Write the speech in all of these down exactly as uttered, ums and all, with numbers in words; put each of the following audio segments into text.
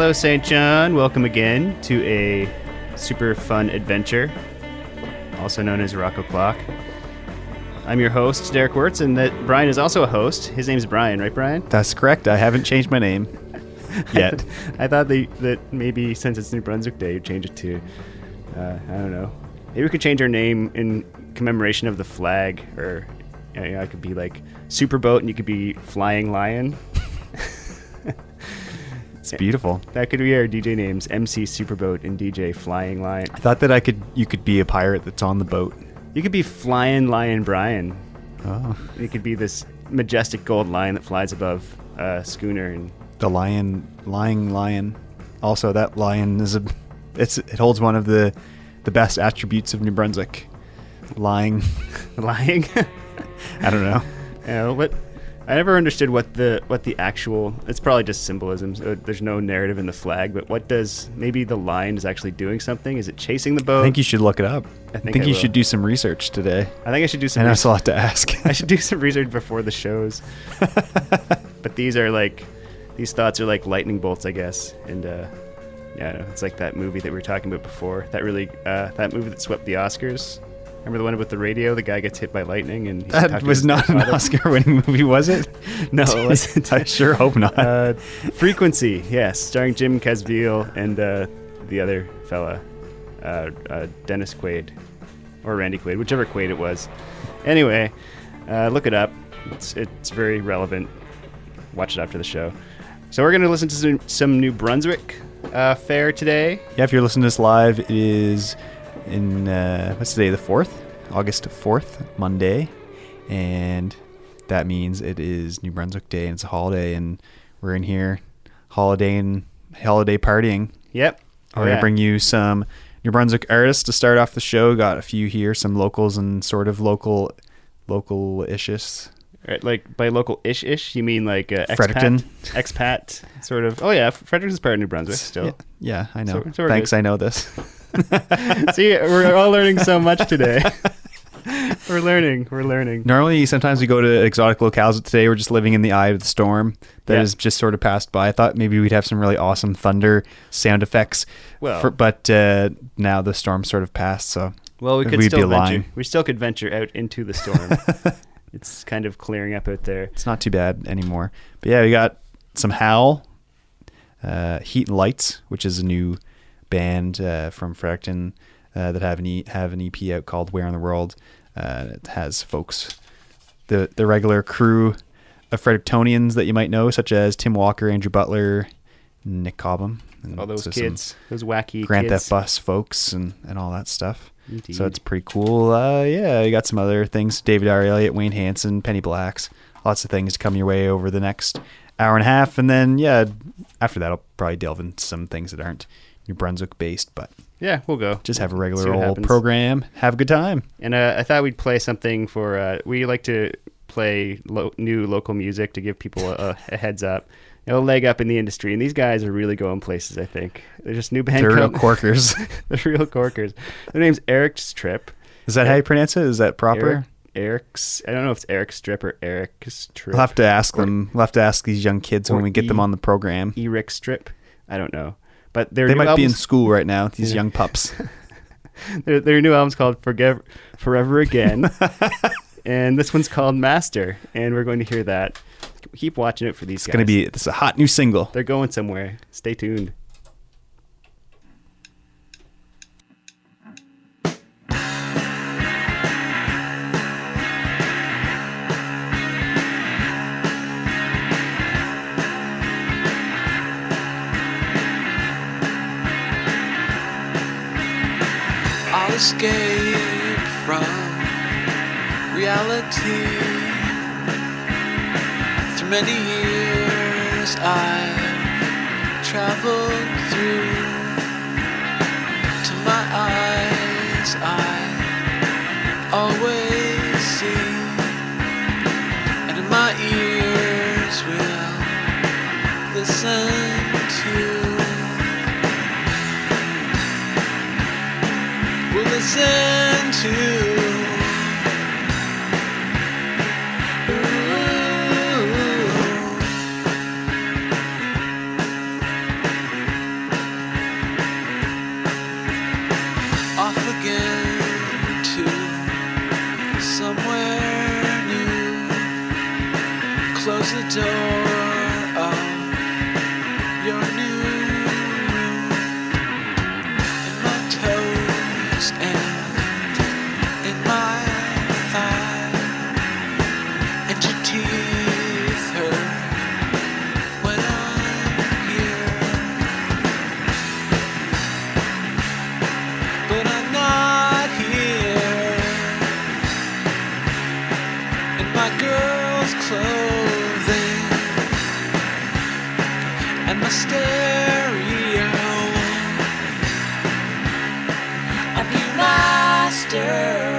Hello, Saint John. Welcome again to a super fun adventure, also known as Rock O'Clock. I'm your host, Derek Wirtz, and that Brian is also a host. His name's Brian, right, Brian? That's correct. I haven't changed my name yet. I thought they, that maybe since it's New Brunswick Day, you'd change it to, uh, I don't know. Maybe we could change our name in commemoration of the flag, or you know, I could be like Superboat, and you could be Flying Lion. It's beautiful. That could be our D J names: M C Superboat and D J Flying Lion. I thought that I could. You could be a pirate that's on the boat. You could be Flying Lion Brian. Oh. You could be this majestic gold lion that flies above a schooner. And the lion, lying lion. Also, that lion is a. It's it holds one of the, the best attributes of New Brunswick. Lying. Lying. I don't know. Yeah, what. I never understood what the what the actual. It's probably just symbolism. So there's no narrative in the flag, but what does maybe the lion is actually doing something? Is it chasing the boat? I think you should look it up. I think, I think I you will. should do some research today. I think I should do some. And research. that's a lot to ask. I should do some research before the shows. But these are like, these thoughts are like lightning bolts, I guess. And uh, yeah, I know, it's like that movie that we were talking about before. That really, uh, that movie that swept the Oscars. Remember the one with the radio? The guy gets hit by lightning, and he's That talking was to his not an grandfather. Oscar-winning movie, was it? No, it wasn't. I sure hope not. Uh, Frequency, yes, starring Jim Caviezel and uh, the other fella, uh, uh, Dennis Quaid, or Randy Quaid, whichever Quaid it was. Anyway, uh, look it up. It's it's very relevant. Watch it after the show. So we're going to listen to some, some New Brunswick uh, fare today. Yeah, if you're listening to this live, it is in, uh, what's today, the fourth? August fourth, Monday. And that means it is New Brunswick Day, and it's a holiday, and we're in here holiday and holiday partying. Yep. We're Oh, going to yeah. bring you some New Brunswick artists to start off the show. Got a few here, some locals and sort of local, local-ishes. Right, like by local ish ish, you mean like uh, expat, Fredericton. expat sort of. Oh yeah, Fredericton's part of New Brunswick still. Yeah, yeah, I know. So- so we're Thanks, good. I know this. See, we're all learning so much today. We're learning. We're learning. Normally, sometimes we go to exotic locales, but today we're just living in the eye of the storm that Yeah. has just sort of passed by. I thought maybe we'd have some really awesome thunder sound effects, Well- for, but uh, now the storm sort of passed, so Well, we could we'd still be venture. lying. We still could venture out into the storm. It's kind of clearing up out there. It's not too bad anymore. But yeah, we got some Howl, uh, Heat and Lights, which is a new band uh, from Fredericton uh, that have an, e- have an E P out called Where in the World. Uh, it has folks, the the regular crew of Frederictonians that you might know, such as Tim Walker, Andrew Butler, Nick Cobham. And All those so some kids, those wacky Grand kids. Theft Bus folks and, and all that stuff. Indeed. So it's pretty cool. Uh, yeah, you got some other things. David R. Elliott, Wayne Hansen, Penny Blacks. Lots of things to come your way over the next hour and a half. And then, yeah, after that, I'll probably delve into some things that aren't New Brunswick based, but Yeah, we'll go. just have a See regular what old happens. program. Have a good time. And uh, I thought we'd play something for. Uh, we like to play lo- new local music to give people a, a heads up, you know, a leg up in the industry. And these guys are really going places. I think they're just new band. They're real come- corkers. They're real corkers. Their name's Eric's Trip. Is that how you pronounce it? Is that proper? Eric, Eric's. I don't know if it's Eric's Strip or Eric's Trip. We'll have to ask them. We'll have to ask these young kids when or we get them E- on the program. Eric Strip. I don't know, but their They new might be in album's- school right now, these Yeah. young pups. Their, their new album's called Forgive, Forever Again. And this one's called Master. And we're going to hear that. Keep watching it for these It's guys. going to be this is a hot new single. They're going somewhere. Stay tuned. I'll escape from reality. Through many years I've traveled through. To my eyes I always see, and in my ears will listen to. Will listen to. Ooh. close the door of your new room. In my toes and in my thigh, and your teeth hurt when I'm here. But I'm not here in my girl's clothing and my stereo. I'm your master.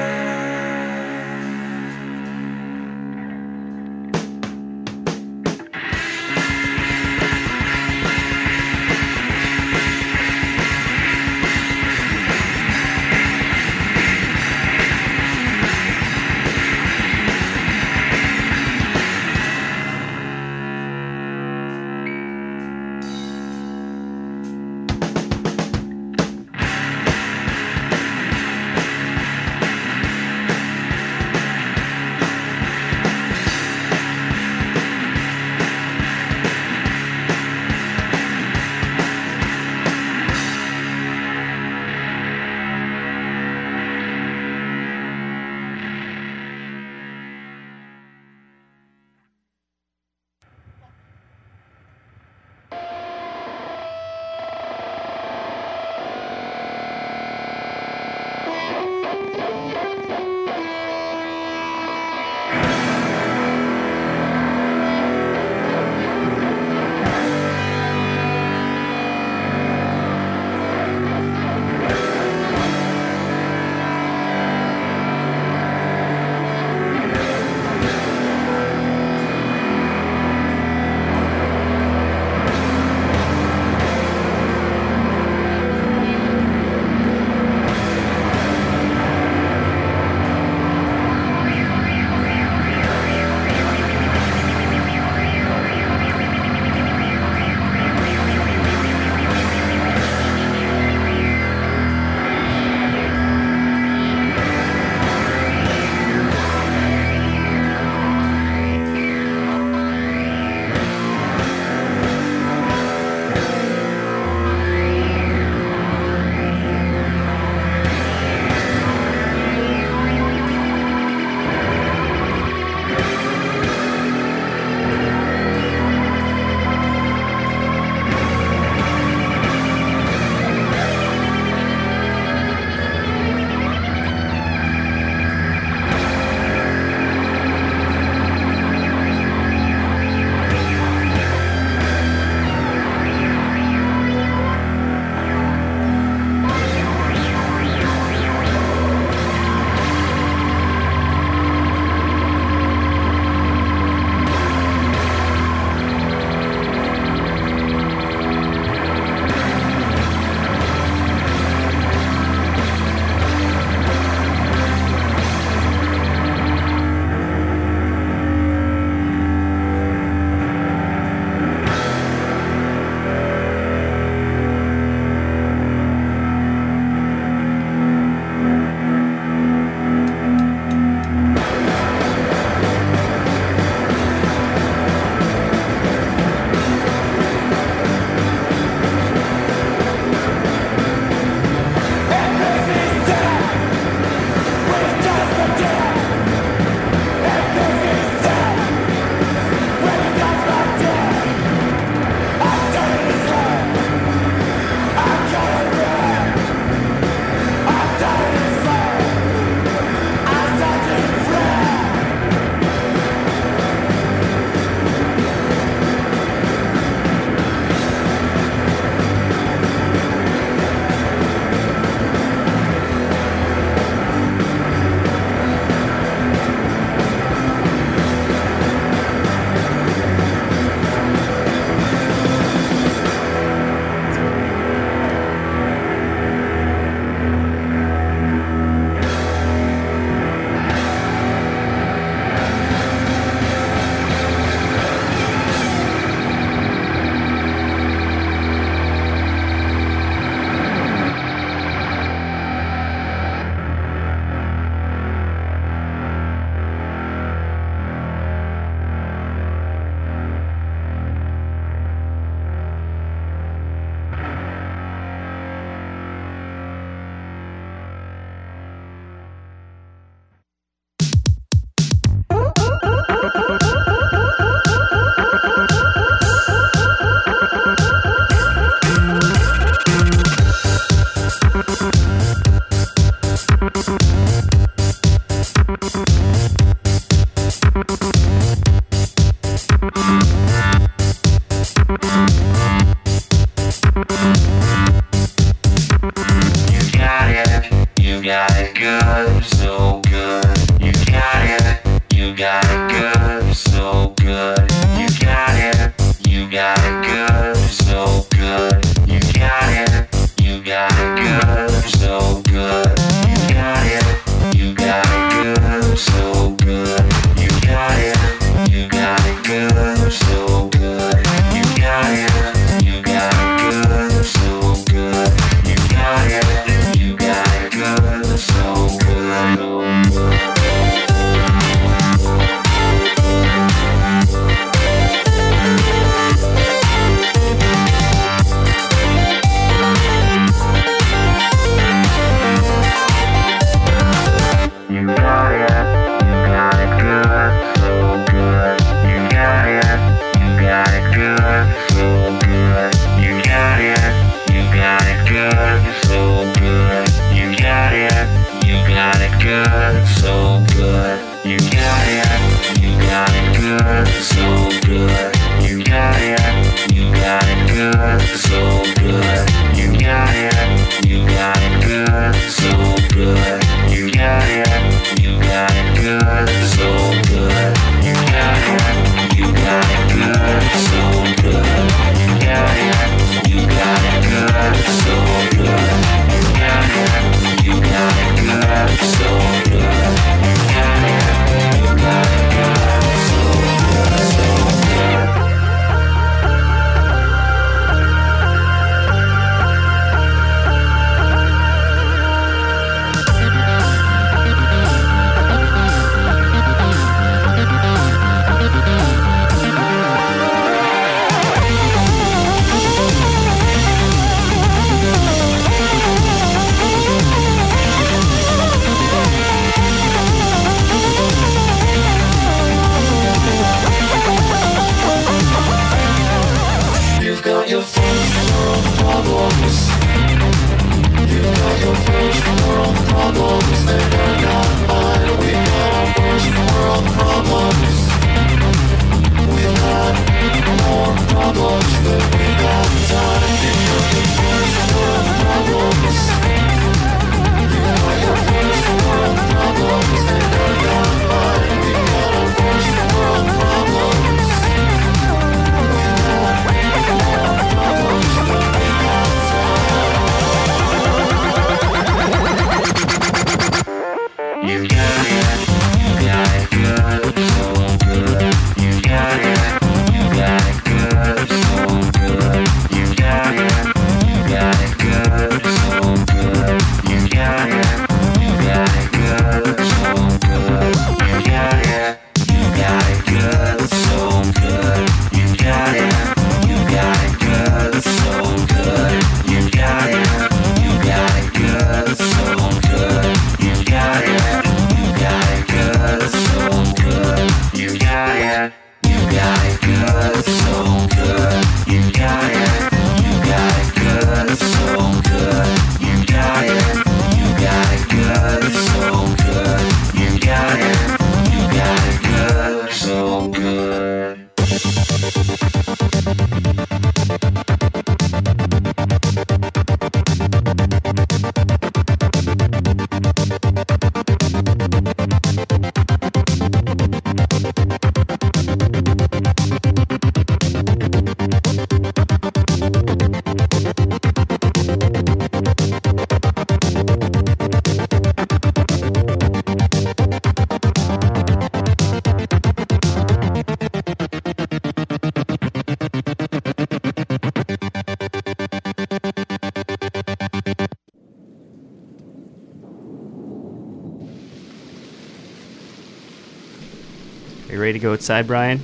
Are you ready to go outside, Brian?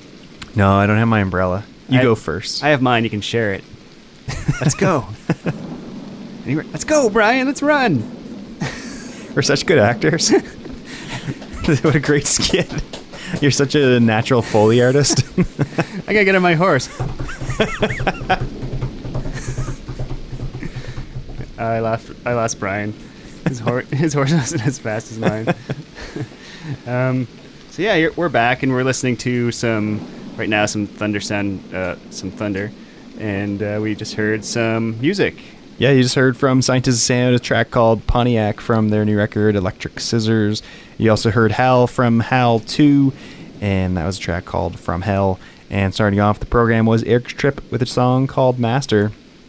No, I don't have my umbrella. You I- go first. I have mine. You can share it. Let's go. Anyway, let's go, Brian. Let's run. We're such good actors. What a great skit. You're such a natural Foley artist. I gotta get on my horse. I lost. I lost Brian. His horse. His horse wasn't as fast as mine. um, so yeah, you're, we're back and we're listening to some right now some thunder sound, uh, some thunder, and uh, we just heard some music. Yeah, you just heard from Scientists of Sound, a track called Pontiac from their new record, Electric Scissors. You also heard Hal from Hal two, and that was a track called From Hell. And starting off the program was Eric's Trip with a song called Master.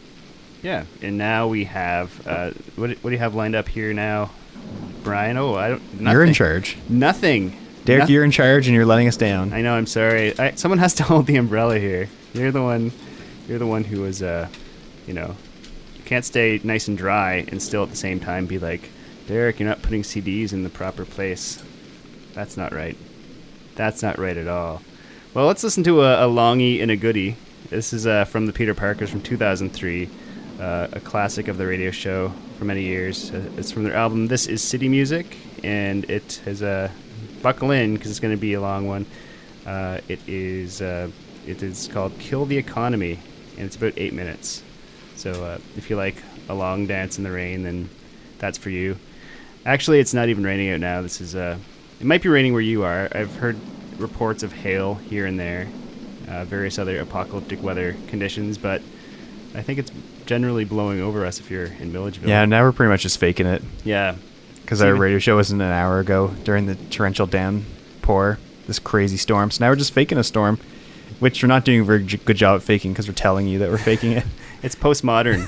Yeah, and now we have uh, what? What do you have lined up here now, Brian? Oh, I don't. Nothing. You're in charge. Nothing. Derek, Noth- you're in charge, and you're letting us down. I know. I'm sorry. I, someone has to hold the umbrella here. You're the one. You're the one who was, uh, you know, you can't stay nice and dry and still at the same time be like, Derek, you're not putting C Ds in the proper place. That's not right. That's not right at all. Well, let's listen to a, a longie and a goodie. This is uh, from the Peter Parkers from two thousand three, uh, a classic of the radio show for many years. Uh, it's from their album This Is City Music, and it has a. Uh, buckle in because it's going to be a long one. Uh, it is uh, it is called Kill the Economy, and it's about eight minutes. So uh, if you like a long dance in the rain, then that's for you. Actually, it's not even raining out now. This is uh, it might be raining where you are. I've heard reports of hail here and there, uh, various other apocalyptic weather conditions, but I think it's generally blowing over us if you're in Milledgeville. Yeah, now we're pretty much just faking it. Yeah. Because So our you- radio show wasn't an hour ago during the torrential downpour, this crazy storm. So now we're just faking a storm, which we're not doing a very j- good job at faking because we're telling you that we're faking it. It's postmodern.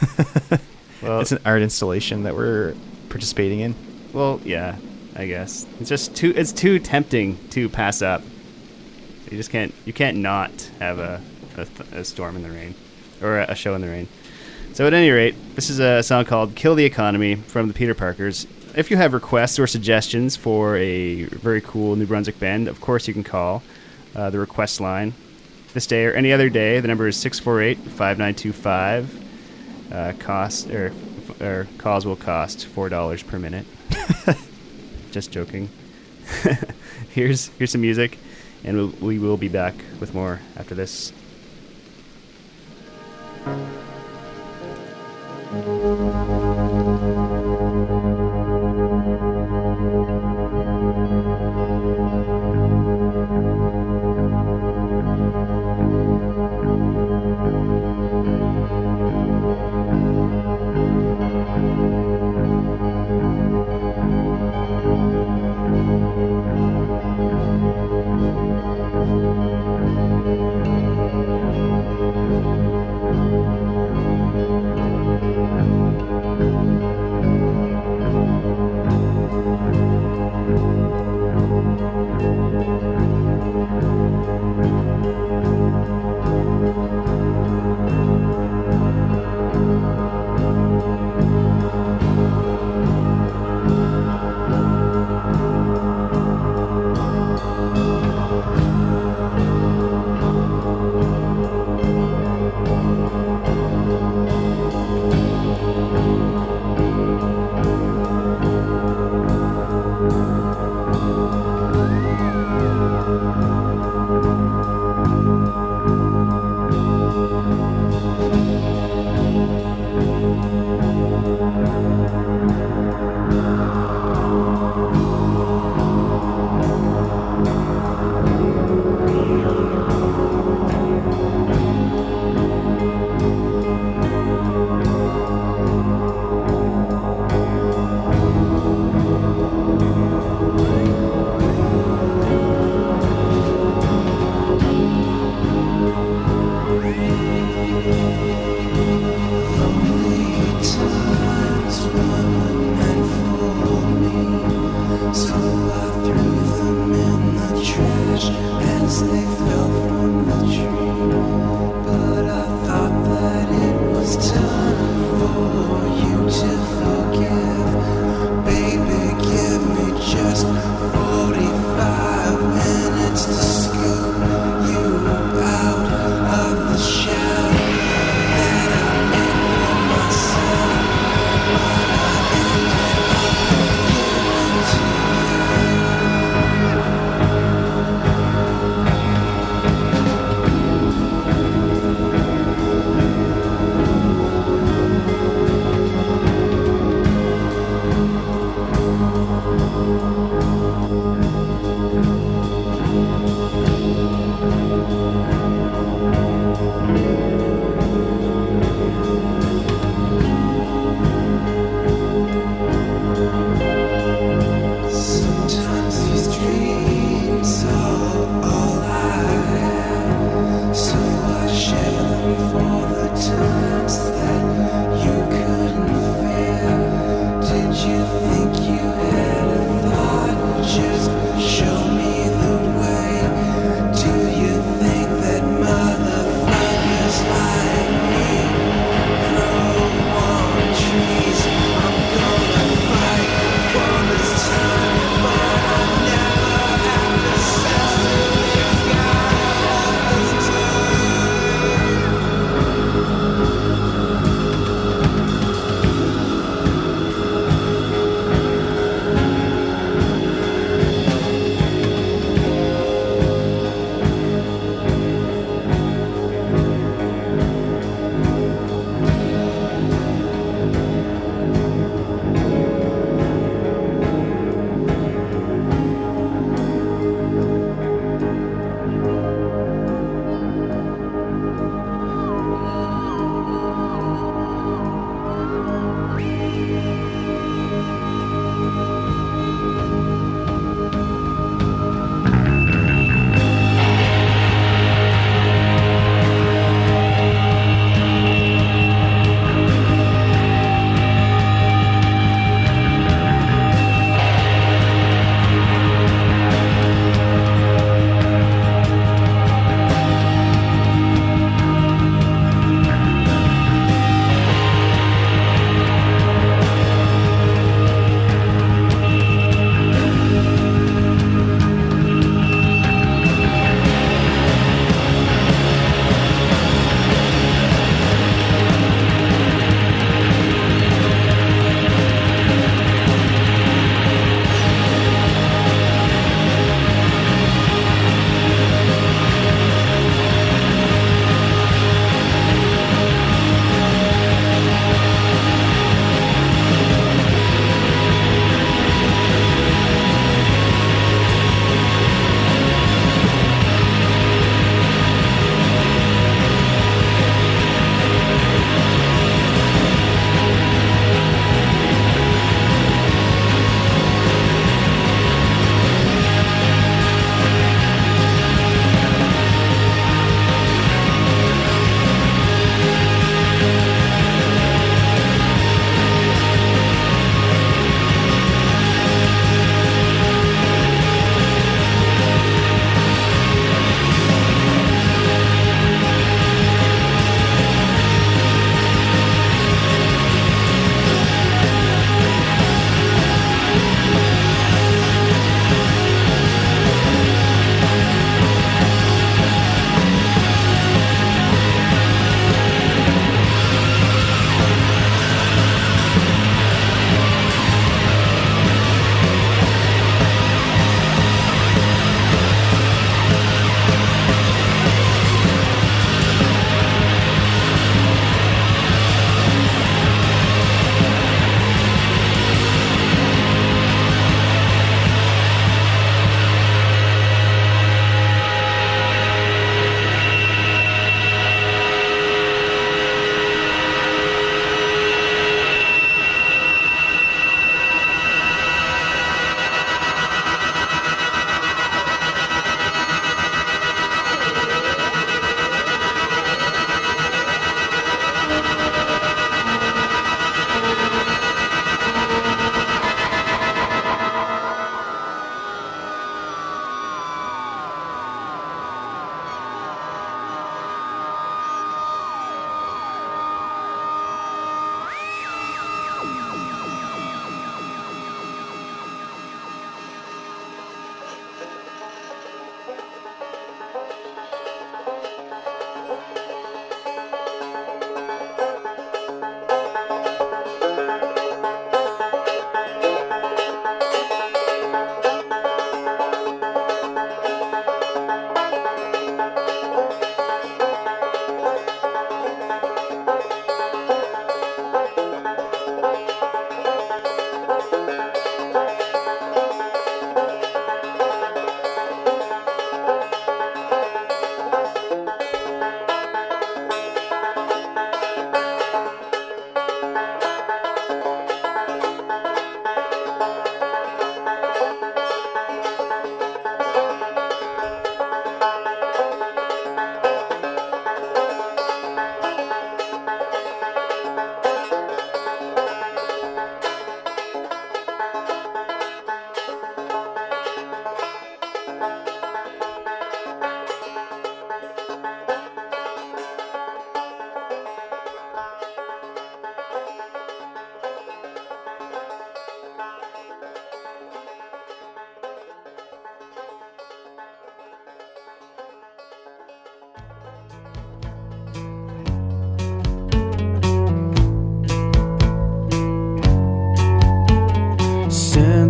Well, It's an art installation that we're participating in. Well, yeah, I guess it's just too. It's too tempting to pass up. You just can't. You can't not have a a, th- a storm in the rain, or a, a show in the rain. So at any rate, this is a song called "Kill the Economy" from the Peter Parkers. If you have requests or suggestions for a very cool New Brunswick band, of course you can call uh, the request line this day or any other day. The number is six four eight, five nine two five. Uh, cost or, or calls will cost four dollars per minute. Just joking. here's here's some music, and we'll, we will be back with more after this.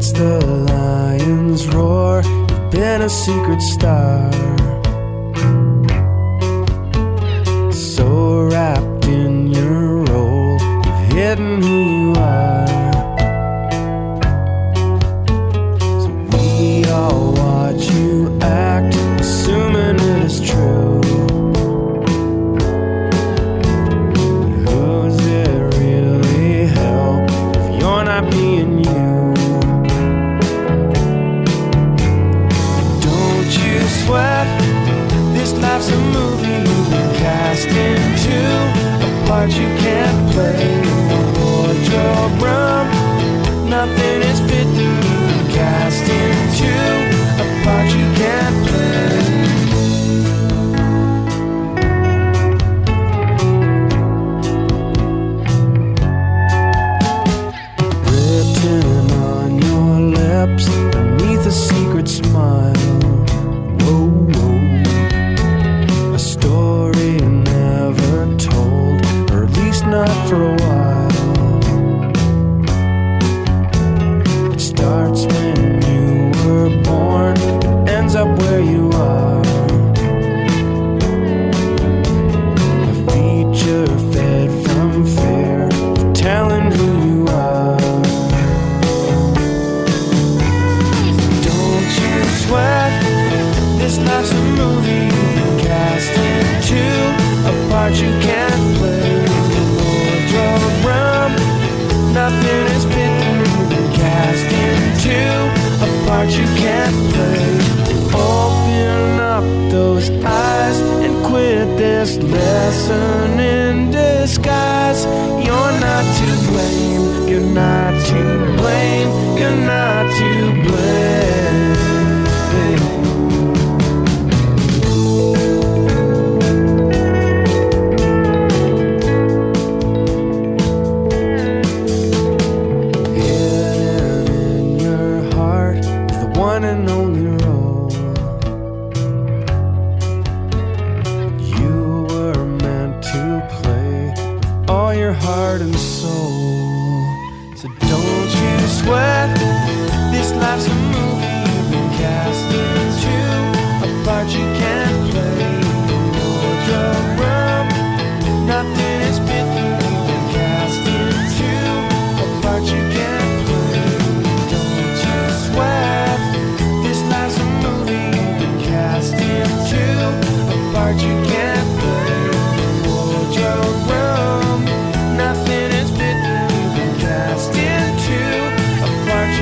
since the lion's roar, you've been a secret star. So wrapped in your role, you've hidden who you are. So we all watch you act, assuming it is true. Who's it really help if you're not being you? Don't you sweat, this life's a movie you've been cast into, a part you can't play in the wardrobe room. Nothing is fitting, you've been cast into a part you can't play. Written on your lips beneath a secret smile. Whoa, whoa. A story never told, or at least not for a while. It starts when you were born, it ends up where you are. A feature fed from fear of telling who you are. Don't you sweat, this life's a movie you've been cast into, a part you can't play in the wardrobe room. Nothing is fitting, you've been cast into a part you can't play. Open up those eyes and quit this lesson in disguise. You're not to blame, you're not to blame, you're not to blame. Hidden in your heart is the one and only role you were meant to play with all your heart and soul. So don't you sweat, this life's a movie you've been cast into, a part you can't play in the wardrobe room. Nothing is fitting, you've been cast into a part you can't play. Don't you sweat, this life's a movie you've been cast into, a part you can't play in the wardrobe room. Nothing is fitting, you've been cast into a part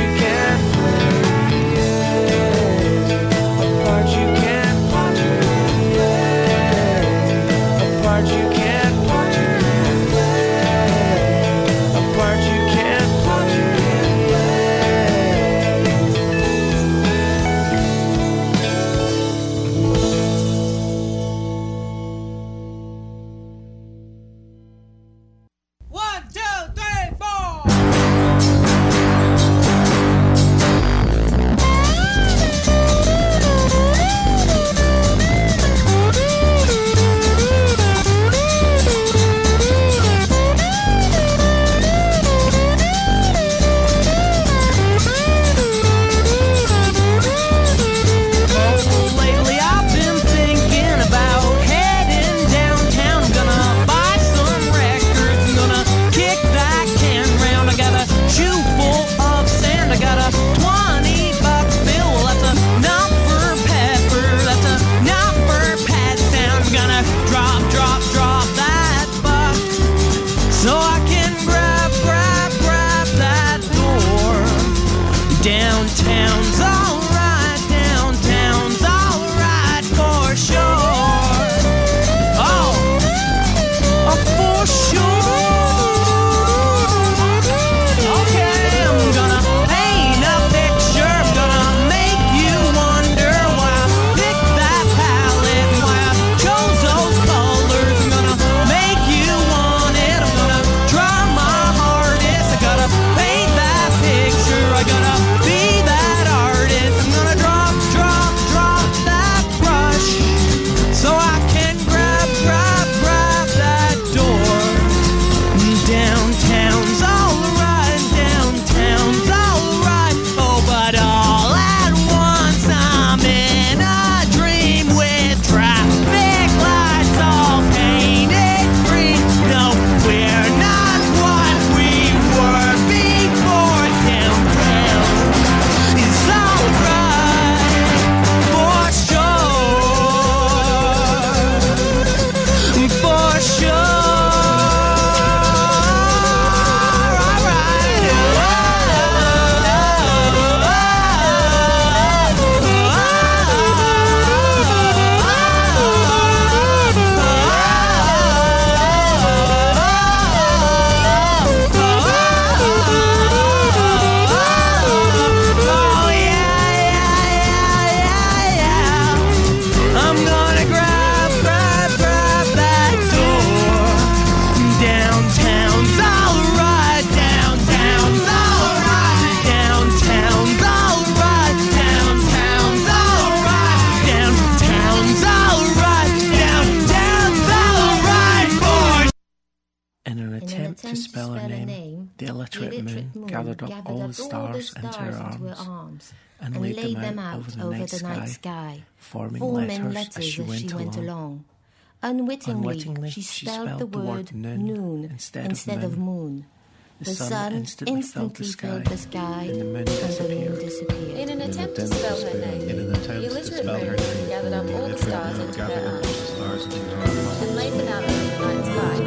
attempt to spell her name, the illiterate moon gathered up all the stars into her arms and laid them out over the night sky, forming letters as she went along. Unwittingly, she spelled the word noon instead of moon. The sun instantly filled the sky, and the moon disappeared. In an attempt to spell her name, the illiterate moon gathered up all the stars into her arms and laid them out over the night sky.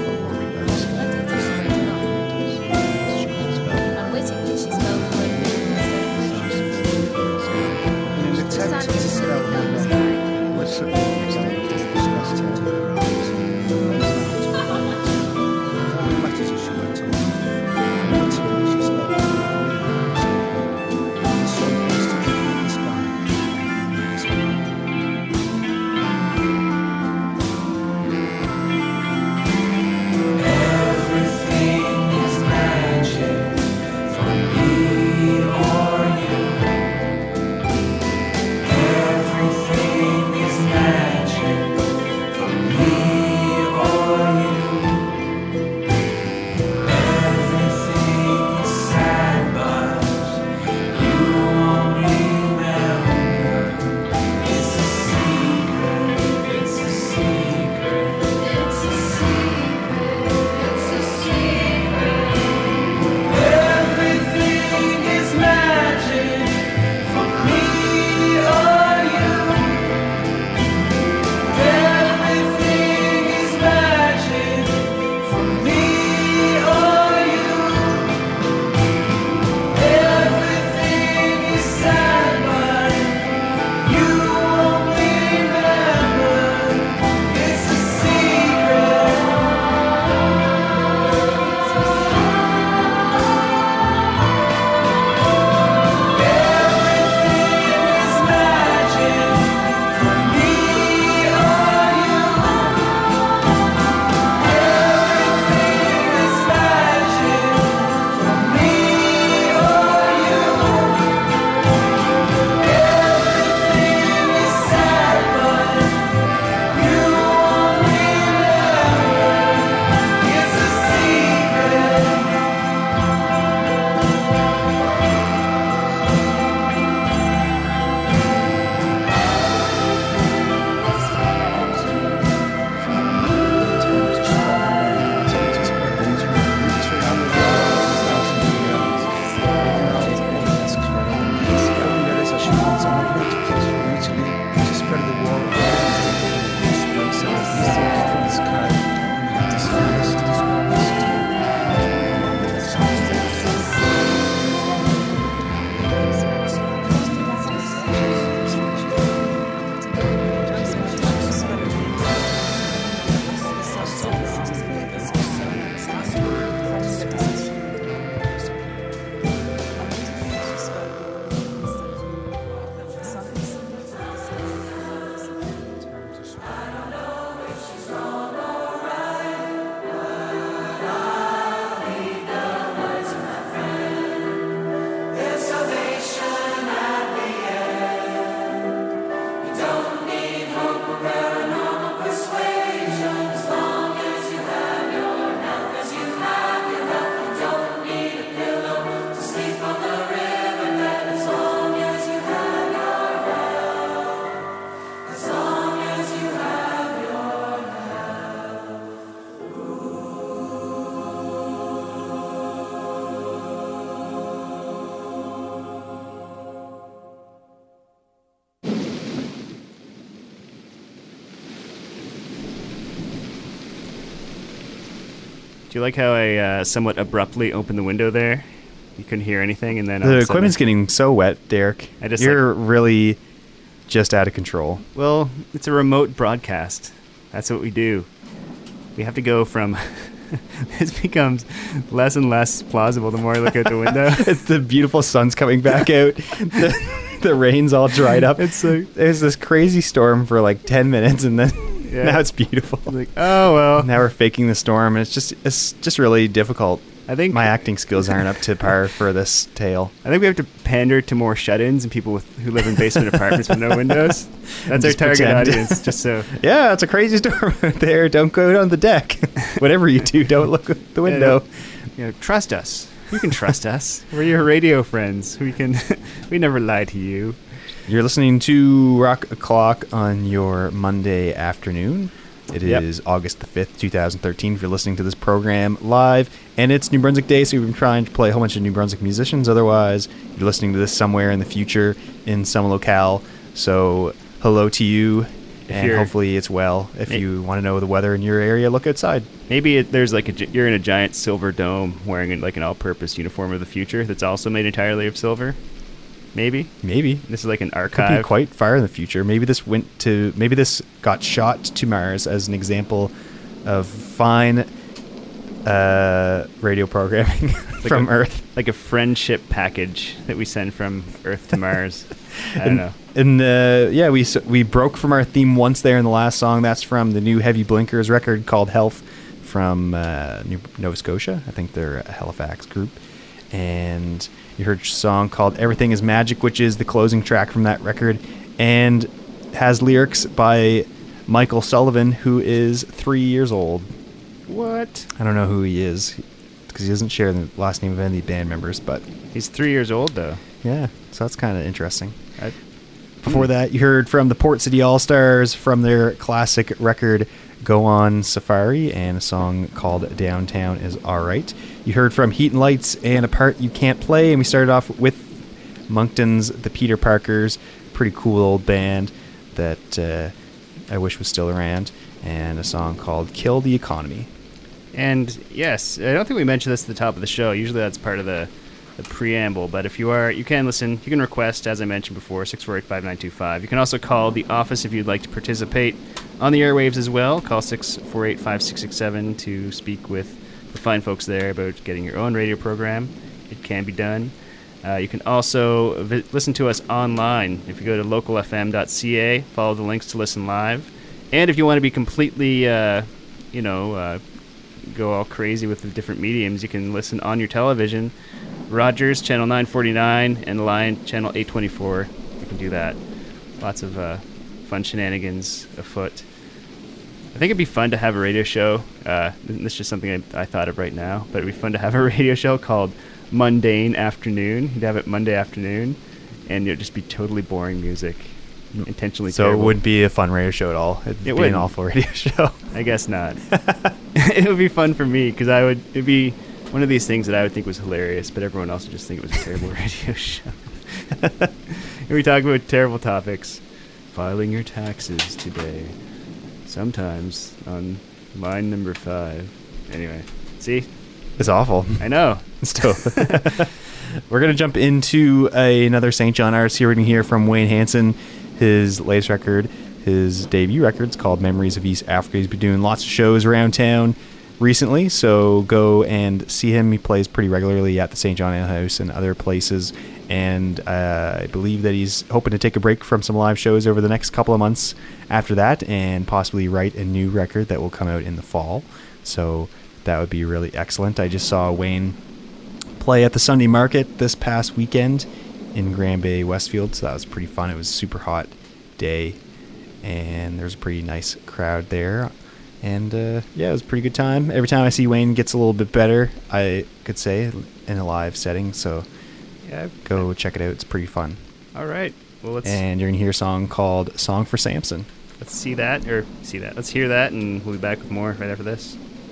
Unwittingly, she spelled the word noon instead of moon. The sun instantly filled the sky. Do you like how I uh, somewhat abruptly opened the window there? You couldn't hear anything, and then all The of a sudden- equipment's getting so wet, Derek. I just, You're really just out of control. Well, it's a remote broadcast. That's what we do. We have to go from... This becomes less and less plausible the more I look out the window. It's the beautiful sun's coming back out. The, the rain's all dried up. It's like... There's this crazy storm for like ten minutes, and then Yeah. now it's beautiful. Like, oh, well. Now we're faking the storm, and it's just it's just really difficult I think my acting skills aren't up to par for this tale. I think we have to pander to more shut-ins and people with, who live in basement apartments with no windows. That's our Just target pretend. audience. Just so Yeah, it's a crazy storm out there. Don't go out on the deck. Whatever you do, don't look out the window. you know, trust us. You can trust us. We're your radio friends. We can. We never lie to you. You're listening to Rock O'Clock on your Monday afternoon. It Yep. is August the fifth, twenty thirteen. If you're listening to this program live, and it's New Brunswick Day, so we've been trying to play a whole bunch of New Brunswick musicians. Otherwise, you're listening to this somewhere in the future in some locale. So, hello to you, If and you're- hopefully it's well. If May- you want to know the weather in your area, look outside. Maybe it, there's like a gi- you're in a giant silver dome wearing like an all-purpose uniform of the future that's also made entirely of silver. Maybe Maybe. this is like an Could be archive. quite far in the future. Maybe this went to. Maybe this got shot to Mars as an example of fine uh, radio programming from a- Earth. like a friendship package that we send from Earth to Mars. I don't and, know. And uh, yeah, we s- we broke from our theme once there in the last song. That's from the new Heavy Blinkers record called Health from uh, New Nova Scotia. I think they're a Halifax group. And you heard a song called Everything is Magic, which is the closing track from that record, and has lyrics by Michael Sullivan, who is three years old. What? I don't know who he is because he doesn't share the last name of any band members, but He's three years old though. yeah, so that's kind of interesting. I, Before that, you heard from the Port City All-Stars from their classic record Go On Safari, and a song called Downtown Is Alright. You heard from Heat and Lights and A Part You Can't Play, and we started off with Moncton's The Peter Parkers, pretty cool old band that uh, I wish was still around, and a song called Kill the Economy. And yes, I don't think we mentioned this at the top of the show. Usually that's part of the, the preamble. But if you are, you can listen. You can request, as I mentioned before, six four eight, five nine two five. You can also call the office if you'd like to participate on the airwaves as well. Call six four eight, five six six seven to speak with the fine folks there about getting your own radio program. It can be done. Uh, you can also vi- listen to us online. If you go to local f m dot c a, follow the links to listen live. And if you want to be completely, uh, you know, uh, go all crazy with the different mediums, you can listen on your television. Rogers, channel nine forty-nine, and Lion, channel eight twenty-four. You can do that. Lots of uh, fun shenanigans afoot. I think it'd be fun to have a radio show. Uh, this is just something I, I thought of right now, but it'd be fun to have a radio show called Mundane Afternoon. You'd have it Monday afternoon, and it'd just be totally boring music, intentionally So terrible. it wouldn't be a fun radio show at all. It'd It be wouldn't. an awful radio show. I guess not. It would be fun for me because I would. It'd be one of these things that I would think was hilarious, but everyone else would just think it was a terrible radio show. And we talk about terrible topics. Filing your taxes today. Sometimes on line number five. Anyway, see, It's awful. I know. Still. We're going to jump into a, another Saint John artist here. We're going to hear from Wayne Hansen, his latest record, his debut record's called Memories of East Africa. He's been doing lots of shows around town recently, so go and see him. He plays pretty regularly at the Saint John Ale House and other places, and uh, I believe that he's hoping to take a break from some live shows over the next couple of months after that and possibly write a new record that will come out in the fall. So that would be really excellent. I just saw Wayne play at the Sunday Market this past weekend in Grand Bay, Westfield, so that was pretty fun. It was a super hot day, and there's a pretty nice crowd there. And uh, yeah, it was a pretty good time. Every time I see Wayne gets a little bit better, I could say, in a live setting. So Yeah. go check it out. It's pretty fun. All right. Well, let's And you're going to hear a song called Song for Samson. let's see that or see that. Let's hear that, and we'll be back with more right after this.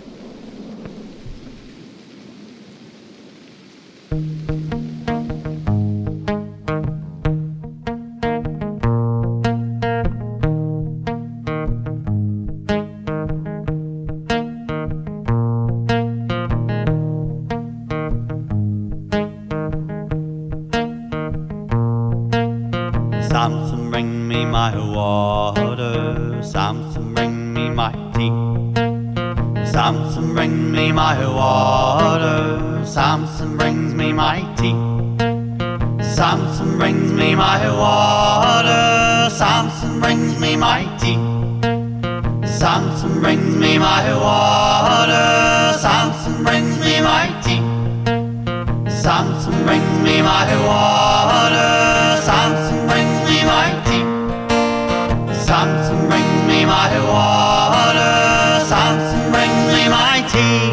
Samson, bring me my water. Samson, bring me my tea. Samson, bring me my water. Samson brings me my tea. Samson brings me my water. Samson brings me my tea. Samson brings me my water. Samson brings me my tea. my water. Samson brings me my tea. Samson brings me my water. Samson brings me my tea.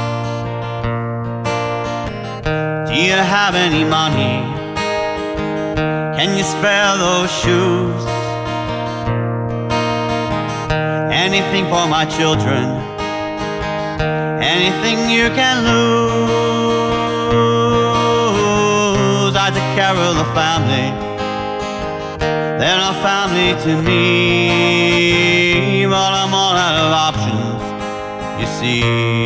Do you have any money? Can you spare those shoes? Anything for my children, anything you can lose. I take care of the family, they're not family to me, but I'm all out of options, you see.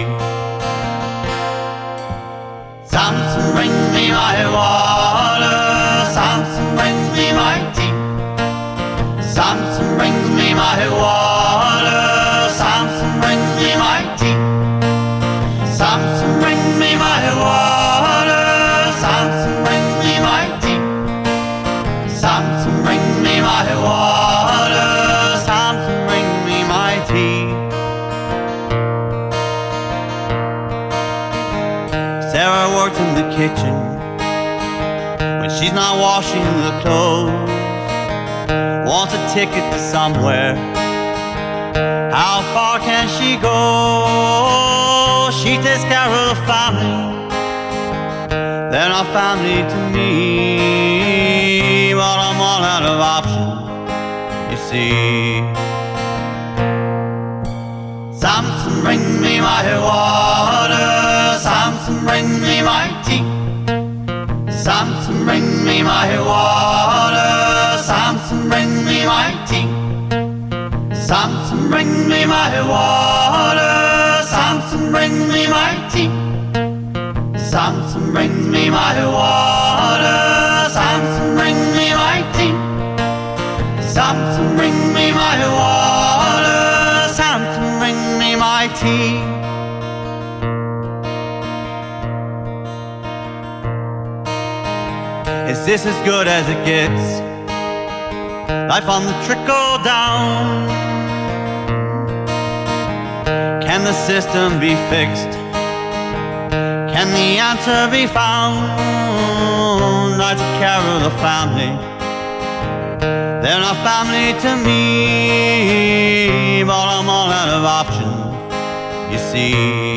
Samson brings me my water. Samson brings me my tea. Samson brings me my water. Samson brings me my tea. Samson brings me my water. Samson brings me my tea. Samson brings me my water. Samson brings me my tea. Sarah works in the kitchen when she's not washing the clothes. Wants a ticket to somewhere. How far can she go? She takes care of the family. They're not family to me, but I'm all out of options, you see. Samson brings me my water. Samson brings me my tea. Samson brings me my water. Samson brings me my tea. Samson brings me my water. Samson brings me my tea. Samson brings me my water. Samson brings me my tea. Samson brings me my water. Samson brings me my tea. Is this as good as it gets? Life on the trickle down. Can the system be fixed? Can the answer be found? I take care of the family. They're not family to me, but I'm all out of options, you see.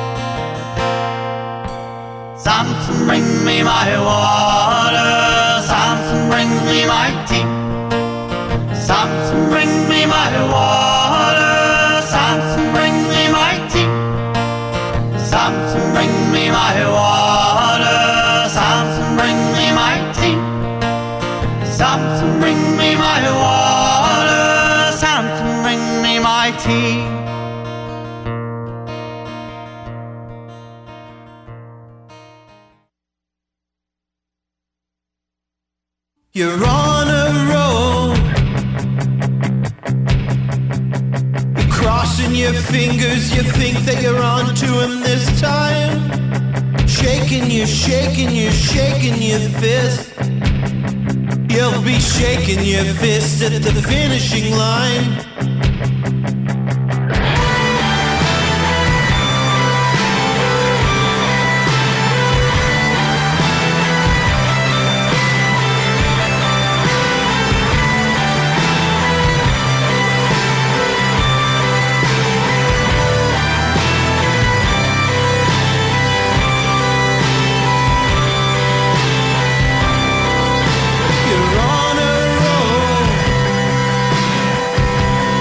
Samson brings me my water. Samson brings me my tea. Samson brings me my water. Samson brings me my tea. Samson brings me my water. Samson brings me my tea. Samson brings me my water. Samson brings me my tea. You're on a roll. You're crossing your fingers. You think that you're on to him this time. Shaking, you're shaking, you're shaking your fist. You'll be shaking your fist at the finishing line. You're on a roll.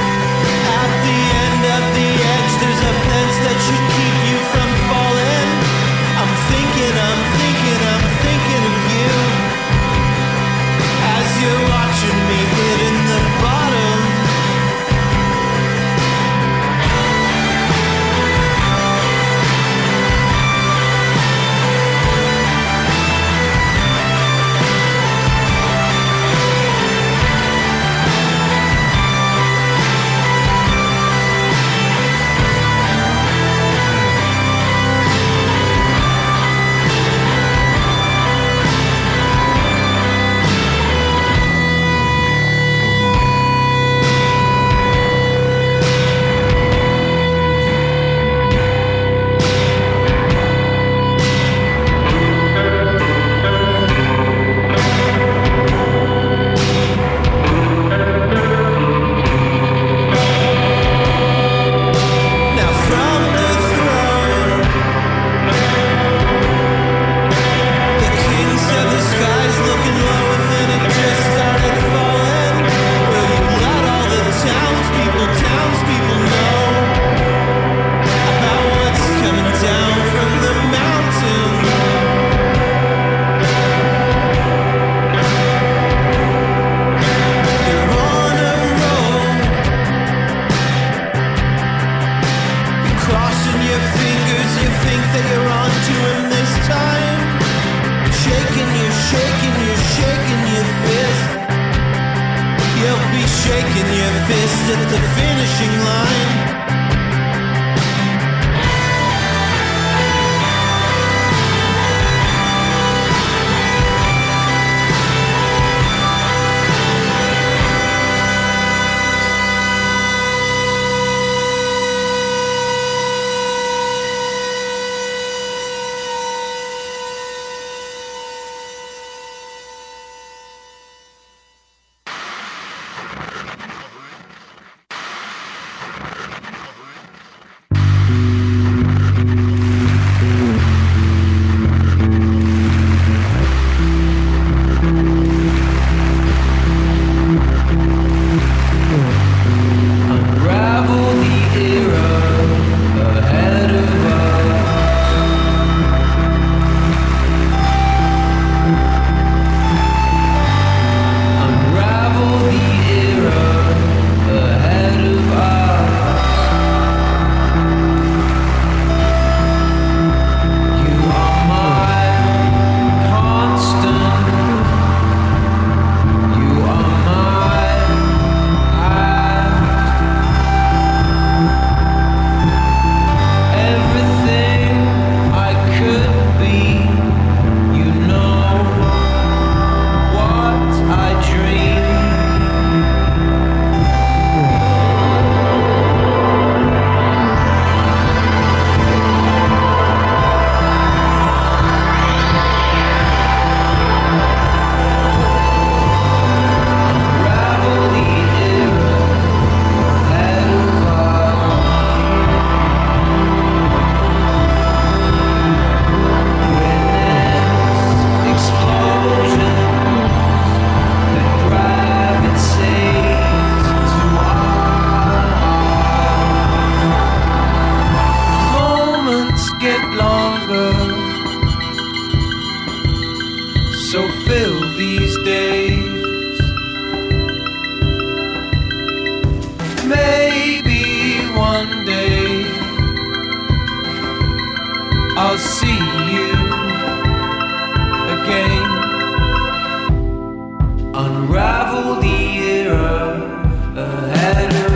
so fill these days. Maybe one day I'll see you again. Unravel the era ahead of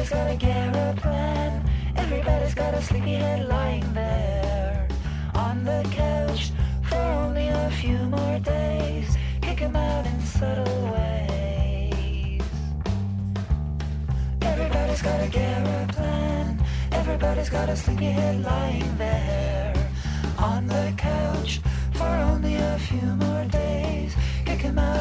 Everybody's got a Garrett plan. Everybody's got a sleepyhead lying there on the couch for only a few more days. Kick him out in subtle ways. Everybody's got a Garrett plan. Everybody's got a sleepyhead lying there on the couch for only a few more days. Kick him out